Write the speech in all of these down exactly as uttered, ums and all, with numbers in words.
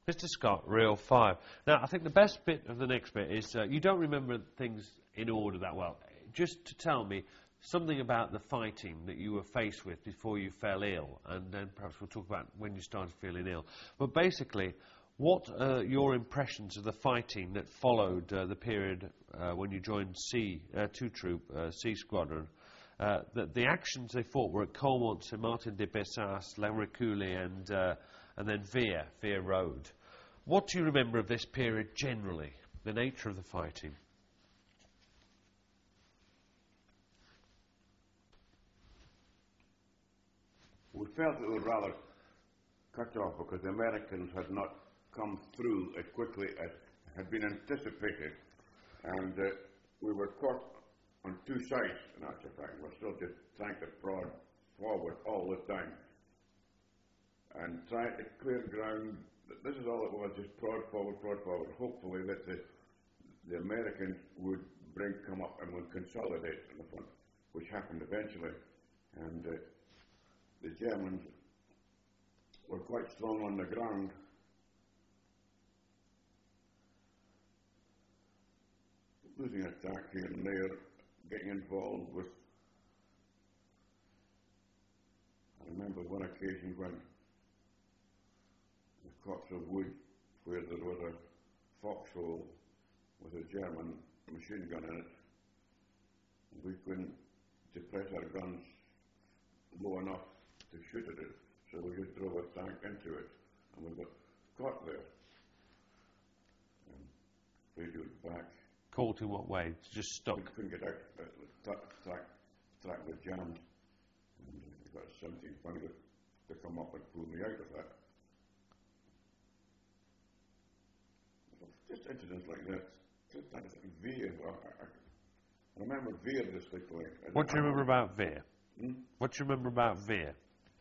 Mister Scott, Reel five. Now, I think the best bit of the next bit is uh, you don't remember things in order that well. Just to tell me something about the fighting that you were faced with before you fell ill, and then perhaps we'll talk about when you started feeling ill. But basically, what are your impressions of the fighting that followed uh, the period uh, when you joined C, uh, two Troop, uh, C Squadron? Uh, the, the actions they fought were at Caumont, Saint Martin de Bessas, La Reculée, and, uh, and then Veer, Veer Road. What do you remember of this period generally, the nature of the fighting? We felt it was rather cut off because the Americans had not come through as quickly as had been anticipated, and uh, we were caught on two sides, in actual fact. We were still just trying to prod forward all the time and trying to clear ground. This is all it was, just prod forward, prod forward, hopefully that the, the Americans would bring, come up and would consolidate in the front, which happened eventually. And uh, the Germans were quite strong on the ground. Losing attack here and there, getting involved with, I remember one occasion when the copse of wood where there was a foxhole with a German machine gun in it, and we couldn't depress our guns low enough to shoot at it, so we just drove a tank into it, and we got caught there and radioed back. Caught in what way? Just stuck? We couldn't get out. Uh, the track, track was jammed, and we got a seventeen pounder to come up and pull me out of that. Just incidents like that. Just Veer. I, I, I remember Veer distinctly. What do you remember about Veer? Hmm? What do you remember about Veer?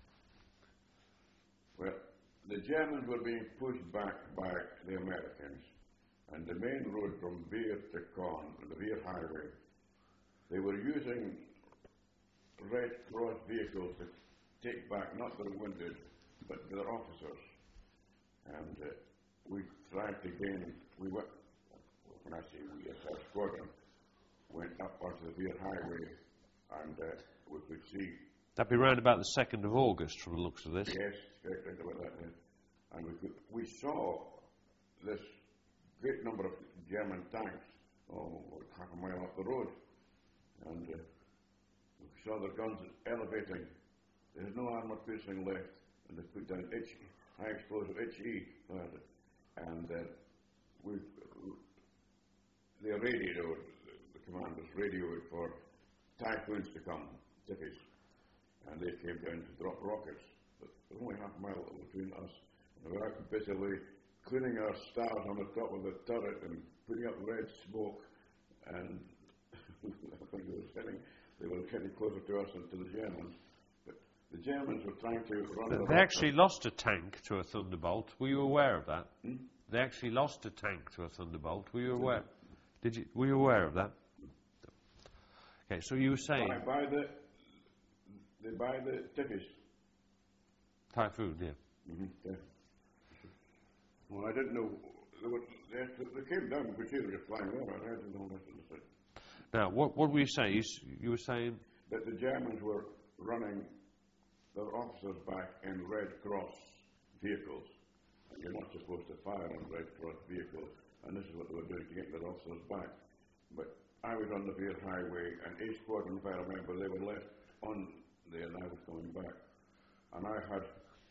Well, the Germans were being pushed back by the Americans, and the main road from Veer to Caen, the Veer Highway, they were using Red Cross vehicles to take back not their wounded, but their officers. And uh, we tried to gain, we went, when I say we, as our squadron, went up onto the Veer Highway, and uh, we could see. That'd be round about the second of August from the looks of this. Yes, right about that. Yes. And we could, we saw this great number of German tanks, oh, half a mile up the road, and uh, we saw their guns elevating. There was no armour piercing left, and they put down H, high explosive H E, and uh, we, they radioed, the commanders radioed for typhoons to come, Tickies, and they came down to drop rockets. But there was only half a mile between us, and we were out busily cleaning our stars on the top of the turret and putting up red smoke, and I think they were getting, they were getting closer to us than to the Germans. But the Germans were trying to run. They, the they actually lost a tank to a Thunderbolt. Were you aware of that? Hmm? They actually lost a tank to a Thunderbolt. Were you aware? Did you? Were you aware of that? Okay, so you were saying by, by the they by the Tickies. Typhoon, yeah. Mm-hmm. Yeah. Well, I didn't know. They, were, they, they came down, we could see they were flying over. I didn't know that. Now, what, what were you saying? You, you were saying? That the Germans were running their officers back in Red Cross vehicles. And you're not supposed to fire on Red Cross vehicles, and this is what they were doing to get their officers back. But I was on the Veer Highway, and A Squadron, if I remember, they were left on there, and I was coming back. And I had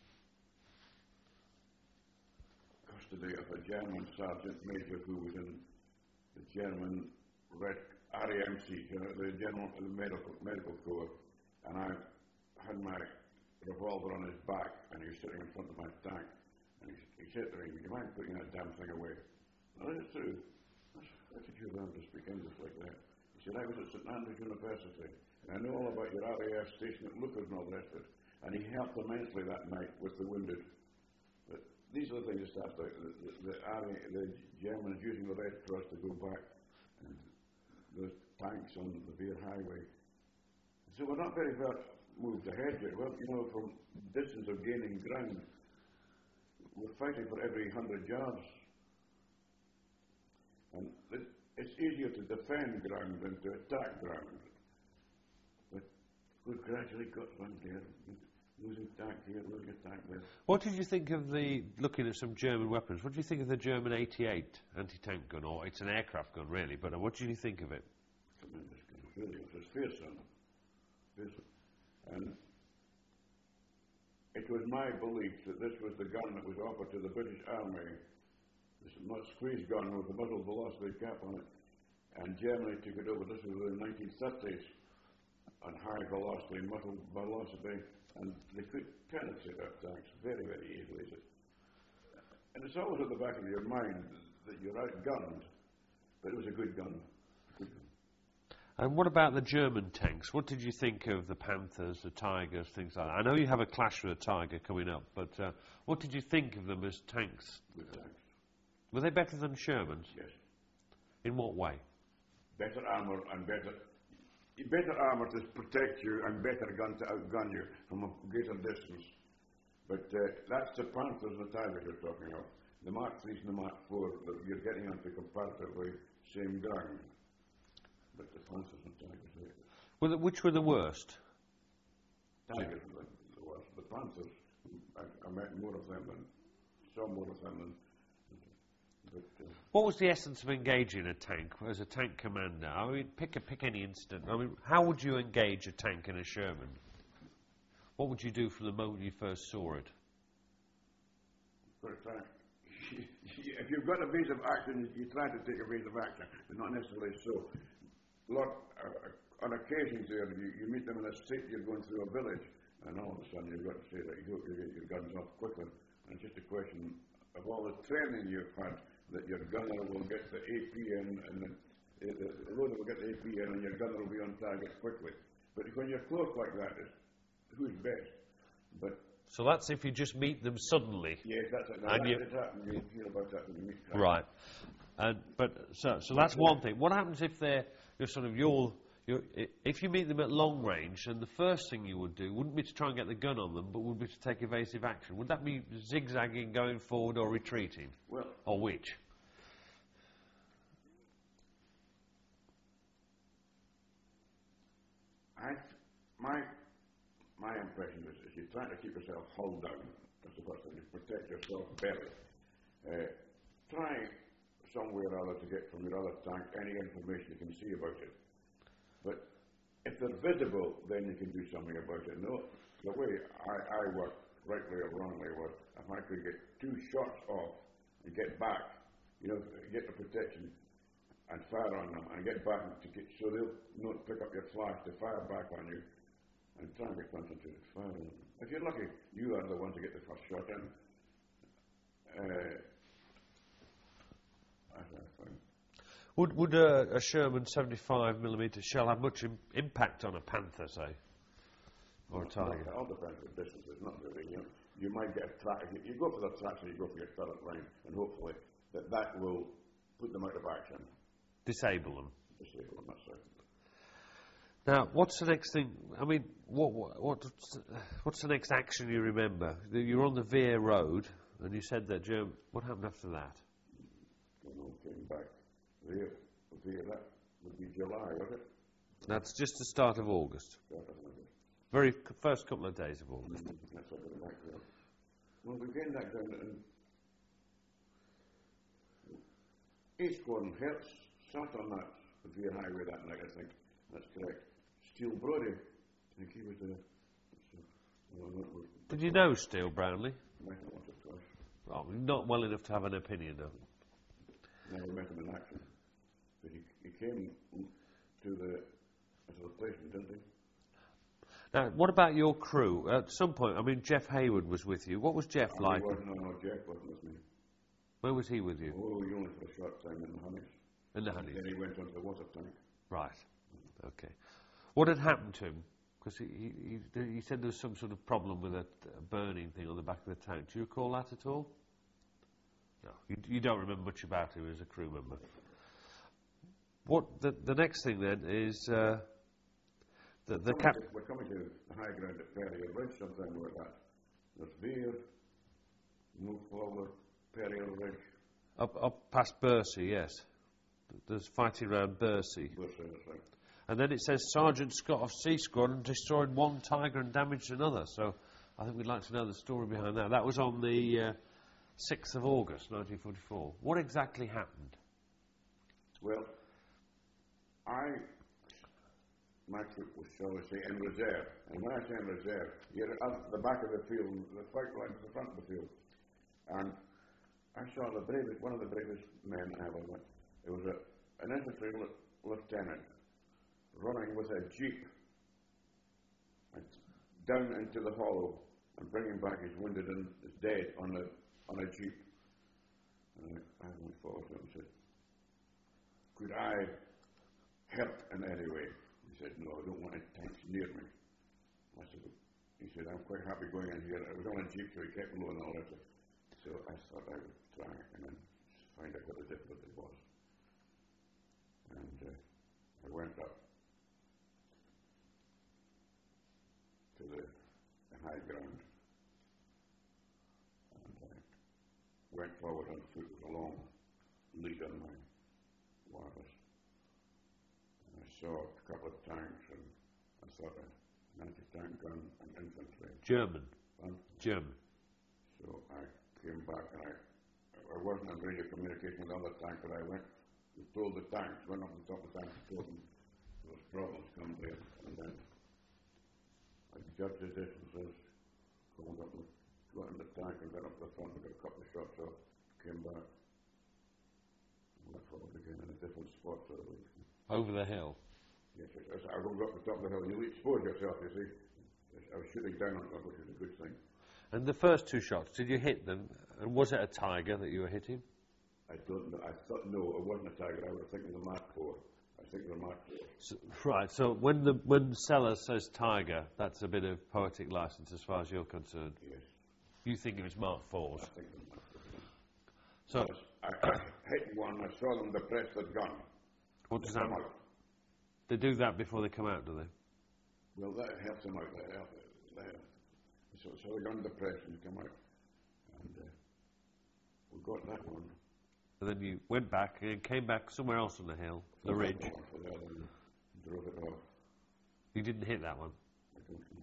custody of a German sergeant major who was in the German Red R A M C, you know, the General the Medical Medical Corps, and I had my revolver on his back, and he was sitting in front of my tank, and he, he said to me, "Would you mind putting that damn thing away?" Now, that's true. How could you learn to speak English like that? He said, "I was at Saint Andrews University, and I know all about your R A F station at Lookers and all the rest of it." And he helped immensely that night with the wounded. But these are the things that started out. The, the, the, army, the Germans using the Red Cross to go back, and the tanks on the Veer Highway. So we're not very far moved ahead yet. Well, you know, from distance of gaining ground, we're fighting for every hundred yards. And it, it's easier to defend ground than to attack ground. But we've gradually got one there, losing tank here, losing a tank there. What did you think of the, looking at some German weapons, what do you think of the German eighty-eight anti-tank gun, or it's an aircraft gun really, but uh, what did you think of it? Tremendous gun, really, it was fearsome. fearsome. And it was my belief that this was the gun that was offered to the British Army, this squeeze gun with the muzzle velocity cap on it, and Germany took it over. This was in the nineteen thirties, on high velocity, muzzle velocity, and they could penetrate our tanks very, very easily. And it's always at the back of your mind that you're outgunned, but it was a good gun. Good gun. And what about the German tanks? What did you think of the Panthers, the Tigers, things like that? I know you have a clash with a Tiger coming up, but uh, what did you think of them as tanks? Good tanks. Were they better than Shermans? Yes. In what way? Better armour and better... Better armour to protect you and better gun to outgun you from a greater distance. But uh, that's the Panthers and the Tigers you're talking of. The Mark threes and the Mark fours, you're getting onto comparatively same ground. But the Panthers and Tigers, they, Well, the, which were the worst? Tigers were the, the worst. The Panthers, I, I met more of them than, saw more of them than. But, uh, what was the essence of engaging a tank as a tank commander? I mean, pick a, pick any incident. I mean, how would you engage a tank in a Sherman? What would you do from the moment you first saw it? For a tank, if you've got a base of action, you try to take a base of action, but not necessarily so. Lot, uh, on occasions there, you, you meet them in a street, you're going through a village, and all of a sudden you've got to say that you hope you get your guns off quickly. And it's just a question of all the training you've had, that your gunner will get the A P in, and the, the, the loader will get the A P in, and your gunner will be on target quickly. But when you're close like that, it's who's best. But so that's if you just meet them suddenly. yes, that's it. Now And that you- did happen. You'll hear about that when you meet them. Right. And but so so that's one thing. What happens if they're you're sort of you're, you're i- if you meet them at long range, and the first thing you would do wouldn't be to try and get the gun on them, but would be to take evasive action? Would that be zigzagging, going forward, or retreating, Well, or which? I, my, my impression is, is you're trying to keep yourself hull down. That's the first thing. You protect yourself better. Uh, try somewhere or other to get from your other tank any information you can see about it. But if they're visible, then you can do something about it. No, the way I, I work, rightly or wrongly, was if I could get two shots off and get back, you know, get the protection and fire on them and get back to get, so they'll not pick up your flash to fire back on you and try and get concentrated fire on them. If you're lucky, you are the one to get the first shot in. Uh, that's what I find. Would would a, a Sherman seventy-five millimeter shell have much Im- impact on a Panther, say, or a Not- Tiger? It all depends on the distance. It's not really, you know, you might get a track. You, you go for the tracks, or you go for your turret line, and hopefully that that will put them out of action. Disable them. Disable them, that's right. Now, what's the next thing? I mean, what, what what's, what's the next action you remember? The- You're on the Veer Road, and you said that Germ. What happened after that? When we came back, there, there, that would be July, was it? That's just the start of August. Start of August. Very c- first couple of days of August. That's what it back there. Well, we came back down and East Gordon Hertz sat on that Veer highway that night, I think. That's correct. Steele Brody, I think he was there. So, well, that was, Did you know Steele Brownlee? met him once or twice. Well, not well enough to have an opinion of. Never met him in action. But he, he came to the, to the place, didn't he? Now, what about your crew? At some point, I mean, Jeff Hayward was with you. What was Jeff Oh, like? He wasn't, no, no, Jeff wasn't with me. Where was he with you? Oh, he only for a short time in the Honeys. In the Honeys. Then he went onto the water tank. Right. Okay. What had happened to him? Because he, he, he, he said there was some sort of problem with a, a burning thing on the back of the tank. Do you recall that at all? No. You, you don't remember much about him as a crew member. What the, the next thing then is uh, the, the We're cap. coming to- We're coming to the high ground at Perry Ridge sometime like that. There's Veer, move forward, Perrier Ridge. Up, up past Bursey, yes. There's fighting around Bursey. Bursey, that's right. And then it says Sergeant Scott of C Squadron destroyed one tiger and damaged another. So I think we'd like to know the story behind that. That was on the uh, sixth of August, nineteen forty-four. What exactly happened? Well, I, my troop was, shall we say, in reserve. And when I say in reserve, you're at the back of the field, and the fight line at the front of the field. And I saw the bravest, one of the bravest men I ever met. It was a, an infantry lieutenant running with a jeep and down into the hollow and bringing back his wounded and his dead on a on a jeep. And I, I went forward to him and said, "Could I help in any way?" He said, "No, I don't want any tanks near me." I said, he said, "I'm quite happy going in here." I was on a jeep, so he kept low and all that. So I thought I would try and then find out what the difficulty was. And uh, I went up to the, the high ground, and I went forward on foot with a long lead on my wireless. And I saw a couple of tanks, and I thought an anti-tank gun and infantry. German. Huh? German. So I came back, and I, I wasn't on radio communication with the other tank, but I went and told the tanks, went up on top of the tanks and told them there was problems coming there, and then I judged the distances, called up, and got in the tank and got up to the front and got a couple of shots off, came back, and went forward again in a different spot. So over the hill? Yes, yes, I go up the top of the hill, and you expose yourself, you see. I was shooting down on it, which is a good thing. And the first two shots, did you hit them? And was it a tiger that you were hitting? I don't know. I thought, no, it wasn't a tiger. I was thinking the Mark four. I think the Mark four. So, right, so when the when Sellers says tiger, that's a bit of poetic license as far as you're concerned. Yes. You think it was Mark fours? I think the Mark four. So, Yes, I, I hit one. I saw them depress the gun. what does They that come mean? out. They do that before they come out, do they? Well, that helps them out. That helps. That helps. So, so the gun depressed and they come out. And uh, we got that one. And then you went back and came back somewhere else on the hill, the Got ridge. that one for the other and drove it off. You didn't hit that one. I don't know.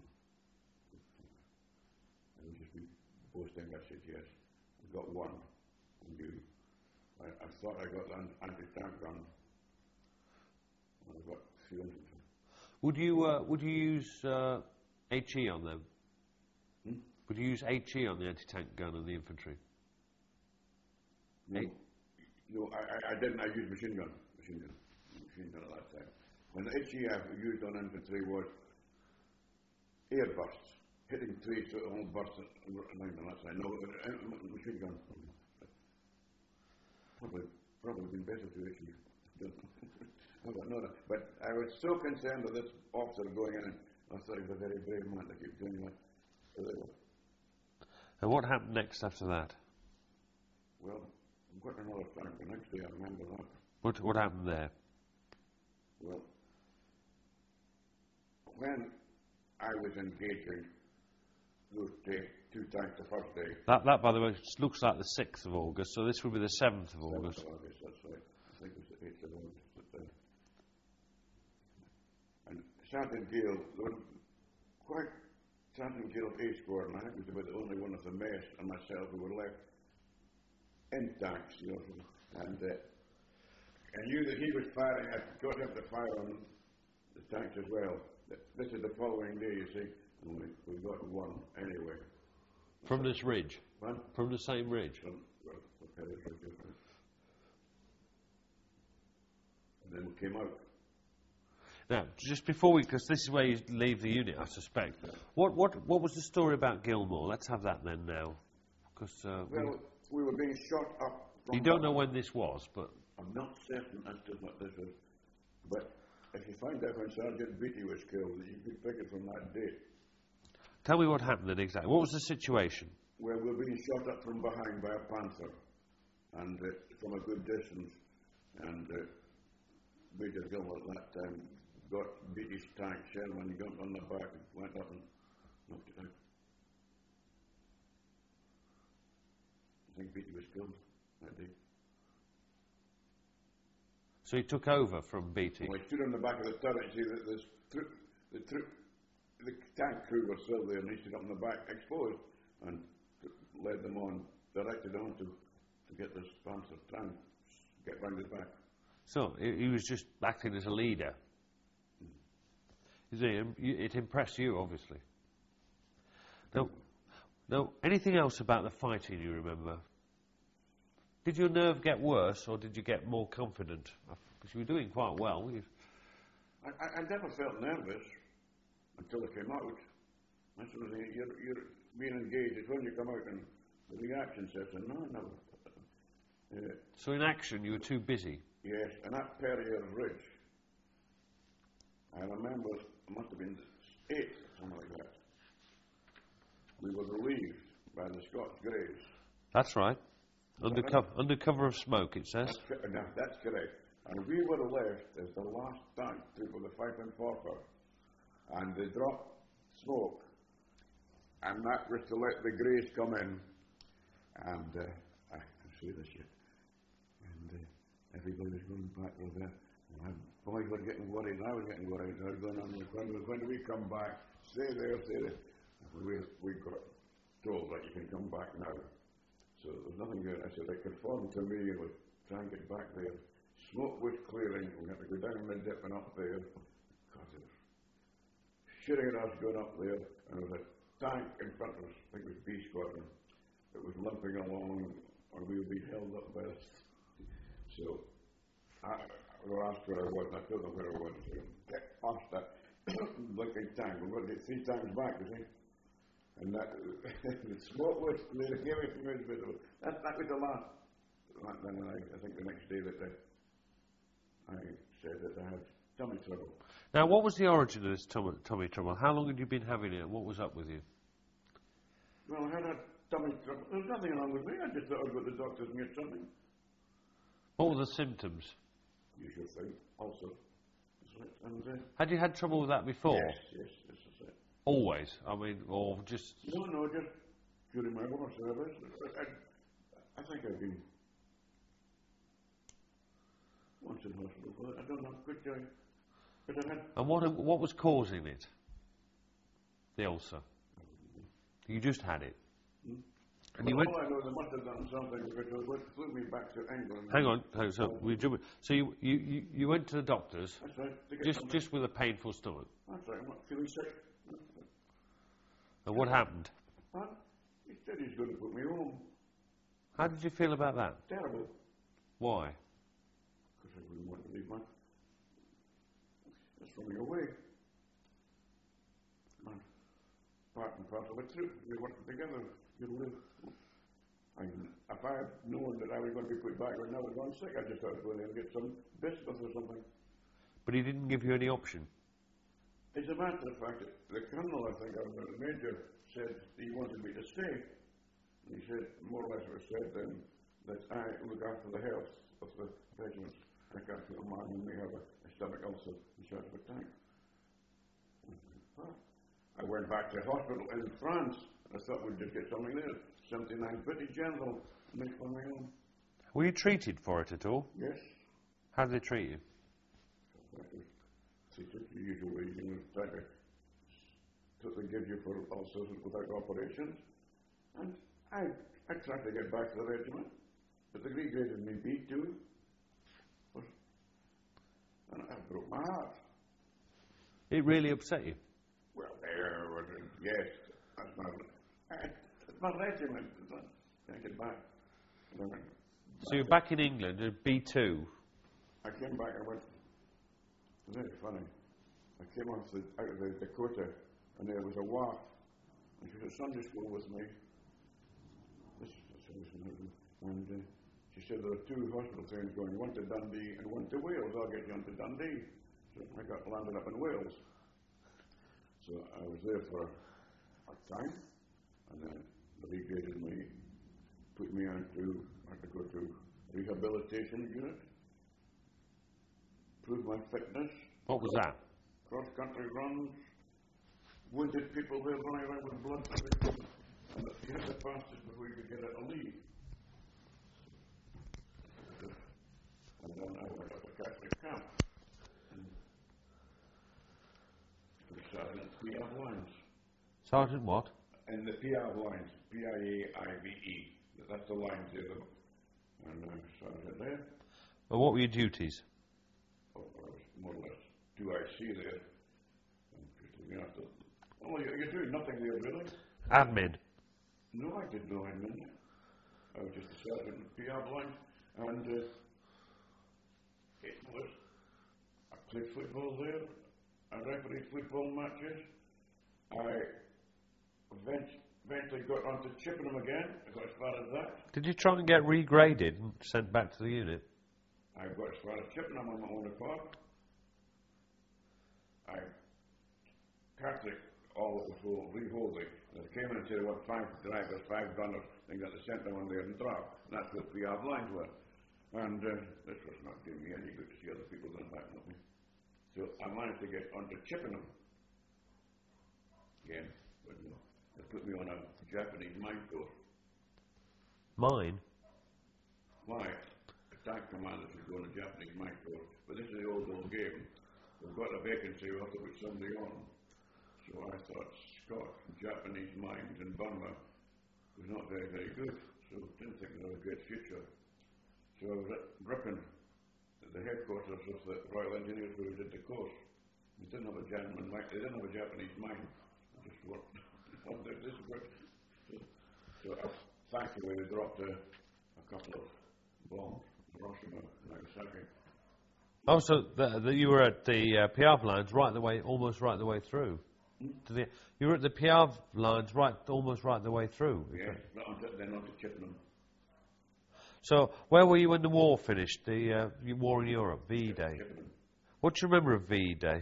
I would just be boasting. I said, yes, I got one. And you, I, I thought I got the anti-tank gun. And I got three infantry. Would you uh, would you use uh, H E on them? Hmm? Would you use H E on the anti-tank gun and the infantry? No, Hey? no I, I, I didn't. I used machine gun. Machine gun. Machine gun at that time. When the H E I used on infantry was air bursts, hitting trees so it all burst around on that side. No, uh, uh, machine gun. Probably, probably been better to H E. I don't know that. But I was so concerned with this officer going in, and I thought he was a very brave man to keep doing that. So they were. And what happened next after that? Well, I got another tank the next day. I remember that. What what happened there? Well, when I was engaging those day, two tanks the first day. That, that, by the way, looks like the sixth of August, so this will be the seventh of August. seventh of August, that's right. I think it was the eighth of August. But, uh, and Sergeant Gale, there were quite, Sergeant Gale of A Squadron, I think was about the only one of the mess and myself who were left in tanks, you know, and uh, I knew that he was firing. I got him to fire on the tanks as well. This is the following day, you see, and we, we got one anyway. From this ridge? Huh? From the same ridge? From, well, okay, that's right, that's right. And then we came out. Now, just before we, because this is where you leave the unit, I suspect. What what what was the story about Gilmore? Let's have that then now, because uh, Well, we were being shot up. From you don't the- know when this was, but I'm not certain as to what this was, but if you find out when Sergeant Beatty was killed, you could pick it from that date. tell me what happened then exactly. What was the situation? Well, we were being shot up from behind by a panther, and uh, from a good distance, and uh, Major Gilmore at that time got Beatty's tank shell when he jumped on the back and went up and knocked it out. I think Beattie was killed that day. So he took over from Beattie? Well, I stood on the back of the turret, see that this troop, the troop, the tank crew were still there, and he stood up in the back, exposed, and led them on, directed on to, to get this Panzer tank, get round his back. So he, he was just acting as a leader. You see, it impressed you, obviously. Now, now, anything else about the fighting you remember? Did your nerve get worse, or did you get more confident? Because you were doing quite well. I, I, I never felt nervous until I came out. That's what I think, you're, you're being engaged. It's when you come out and the reaction sets in. No, no. Uh, so in action, you were too busy? Yes, and that Perrier Ridge, I remember, it must have been eight, something like that. We were relieved by the Scots Greys. That's right. Under, co- under cover of smoke, it says. That's, no, that's correct. And we were left as the last tank troop of the five and Forfar. And they dropped smoke. And that was to let the Greys come in. And uh, I can see this yet. And uh, everybody was going back with that. And boys were getting worried. I was getting worried. I was going on, when, when do we come back? Stay there, stay there. We, we got told that you can come back now. So there was nothing good. I said, they conformed to me and would try and get back there. Smoke was clearing. We had to go down the dip and up there. God, it was shooting at us going up there. And there was a tank in front of us, I think it was B Squadron, that was limping along, and we were being held up by it. So I, I was asked where I was, and I told them where I was. So get past that blinking tank. We're going to get three tanks back, you see. And that, the smoke was clearing, everything was visible. That, that was the last. Then I, I think the next day that I, I said that I had tummy trouble. Now, what was the origin of this tummy, tummy trouble? How long had you been having it? What was up with you? Well, I had a tummy trouble. There was nothing wrong with me. I just thought I'd go to the doctors and get something. What were the symptoms? You should think. Also. And, uh, had you had trouble with that before? Yes, yes, yes, that's it. Always? I mean, or just... No, no, just during my war service. I, I, I think I've been once in hospital for it. I don't know, good joy. But I had... And what, what was causing it? The ulcer? You just had it? Hmm? And you well, went... all I know, they must have done something because they flew me back to England. Hang on, hang on so, we, so you, you, you, you went to the doctors, That's right. just, just with a painful stomach? That's right, I'm not feeling sick. And what happened? Huh? He said he's going to put me home. How did you feel about that? Terrible. Why? Because I wouldn't want to leave my... That's running away. Man, part and parcel of a troop. We worked together. You live. And if I had known that I was going to be put back, I would never gone sick. I just thought I'd go in and get some biscuits or something. But he didn't give you any option? As a matter of fact, the colonel, I think, or the major, said he wanted me to stay. He said, more or less it was said then, that I look after the health of the regiment. I can't put a man who may have a, a stomach ulcer in charge of a tank. I went back to hospital in France. I thought we'd just get something there. seventy-nine British General, make for my own. Were you treated for it at all? Yes. How did they treat you? They took the usual way, you know, try to, that they give you for ulcers without operations. And I, I tried to get back to the regiment, but they regraded me B two. And I broke my heart. It really upset you? Well, there was, yes, that's my, it's my regiment. Can't get back. So you're back in England at B two? I came back, I went, very funny. I came off the, out of the Dakota, and there was a W A F, and she was at Sunday school with me. This, this and uh, she said there were two hospital trains going, one to Dundee and one to Wales. I'll get you on to Dundee. So I got landed up in Wales. So I was there for a time, and then they regraded me, put me on to, I had to go to rehabilitation unit. Prove my fitness. What was that? Cross-country runs. Wounded people there running around with blood. And you had to pass this before you could get out of leave. P I V lines. Sergeant what? In the P I V lines, P I A I V E. That's the lines there. The, and uh, Sergeant there. Well, what were your duties? Oh, I was more or less two I C there. And just looking after. Oh, you, you're doing nothing there, really? Admin. No, I did no admin. I was just a sergeant in P I V lines. And uh, it was, I played football there. I refereed football matches. I eventually eventually got onto Chippenham again. I got as far as that. Did you try and get regraded and sent back to the unit? I got as far as Chippenham on my own accord. I Catholic all the whole reholding. They came in and said, what, five drivers, five gunners, they got the centre one there and drop. And that's what P I V lines were. And uh, this was not doing me any good to see other people going back with me. So I managed to get onto Chippenham again. But no, they put me on a Japanese mine course. Mine? Why? The tank commanders would go on a Japanese mine course. But this is the old, old game. We've got a vacancy, we'll have to put somebody on. So I thought Scott, Japanese mines in Burma was not very, very good. So I didn't think there was a great future. So I was at Ripon, at the headquarters of the Royal Engineers where we did the course. We didn't have a German mine, they didn't have a Japanese mine. They just worked on their discipline. So, so uh, thankfully they dropped a, a couple of bombs, Hiroshima and Nagasaki. Oh, so the, the, you were at the uh, P I V lines right the way, almost right the way through. Hmm? To the, you were at the P I V lines right, almost right the way through. Yes, not until, then on to Chippenham. So, where were you when the war finished? The uh, war in Europe, V Day. Chippenham. What do you remember of V Day?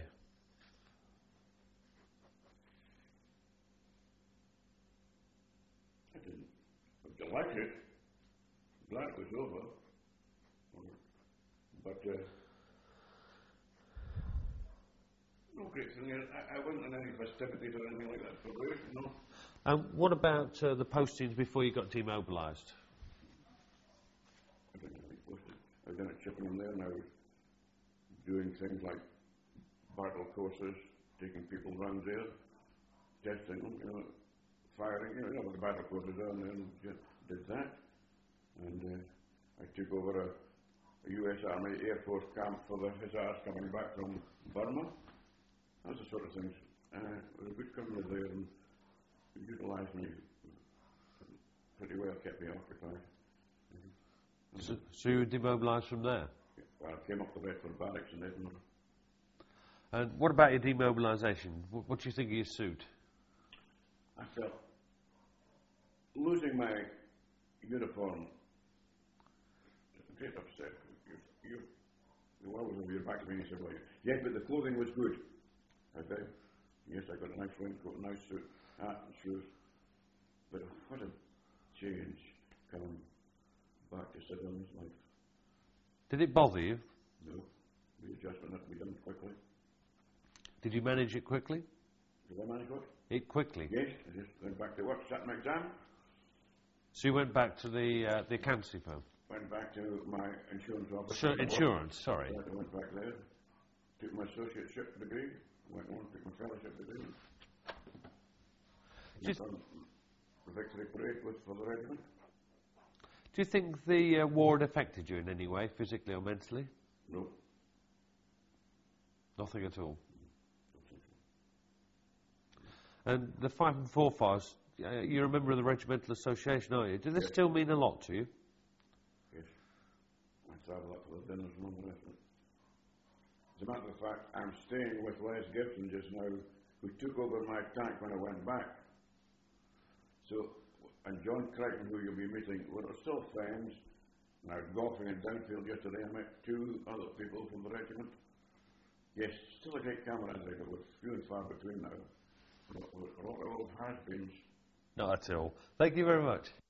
I didn't. I was delighted. Glad it was over. But uh, no great thing. I, I wasn't in any festivities or anything like that for Ruth, no. And what about uh, the postings before you got demobilised? I didn't really post it. I was down at Chippenham there and I was doing things like battle courses, taking people round there, testing them, you know, firing, you know, you know what the battle courses are, and then just did that. And uh, I took over a, a U S Army Air Force camp for the Hussars coming back from Burma. That's the sort of things. Uh, it was a good company there and utilised me pretty well, kept me occupied. Mm-hmm. So, so you were demobilised from there? Yeah, well, I came up the Bedford Barracks in Edinburgh. And what about your demobilisation? What, what do you think of your suit? I felt losing my uniform, a great upset. You, you, you always will be back to me and you said, well, yes, but the clothing was good. I said, yes, I got a nice raincoat, a nice suit, hat and shoes. But what a change coming back to civilian life. Did it bother you? No, the adjustment had to be done quickly. Did you manage it quickly? Did I manage what? It quickly? Yes, I just went back to work, sat my exam. So you went back to the uh, the accountancy firm? Went back to my insurance office. Sure, insurance, sorry. I went back there, took my associateship degree, went on, took my fellowship degree. Just, on the victory parade was for the regiment. do you think the uh, war had affected you in any way, physically or mentally? No. Nothing at all. And the five and four fives, uh, you're a member of the Regimental Association, aren't you? Does this Yes. still mean a lot to you? Yes. I travel up for the dinners and all the rest of it. As a matter of fact, I'm staying with Les Gibson just now, who took over my tank when I went back. So, and John Crichton, who you'll be meeting, we're still friends. And I was golfing in Downfield yesterday and met two other people from the regiment. Yes, still a great camaraderie, but with few and far between now. A lot of old has-beens. Not at all. Thank you very much.